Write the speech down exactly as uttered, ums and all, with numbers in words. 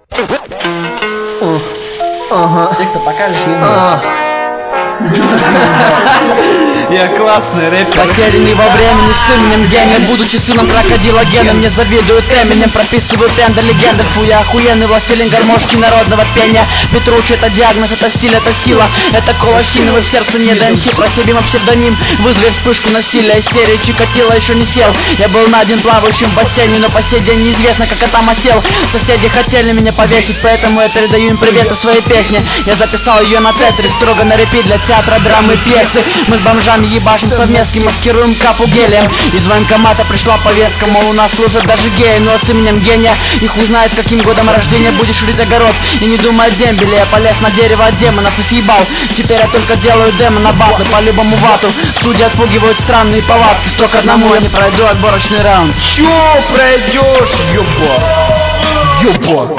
Ага. Текста покажешь? Я классный рэпер. Потерянный во времени с именем гения, будучи сыном крокодила Гена, мне завидуют именем, пропискивают энда легенды. Фу, я охуенный властелин гармошки народного пения. Петруч это диагноз, это стиль, это сила, это колосиновый в сердце не ДМС. Про себе псевдоним, вызвали вспышку насилия. Из серии Чикатило еще не сел. Я был на один плавающим в бассейне, но по сей день неизвестно, как я там осел. Соседи хотели меня повесить, поэтому я передаю им привет о своей песне. Я записал ее на тетрис, строго на репит для театра, драмы, пьесы. Мы с бомжами ебашим совместки, маскируем капу гелием. Из военкомата пришла повестка, мол, у нас служат даже геи, но с именем гения и хуй знает, с каким годом рождения будешь рыть огород. И не думай о дембеле, я полез на дерево от демонов и съебал. Теперь я только делаю демо на батлы по любому вату. Судьи отпугивают странные повадки, сто к одному я не пройду отборочный раунд. Чё пройдешь, ёба? Ёба.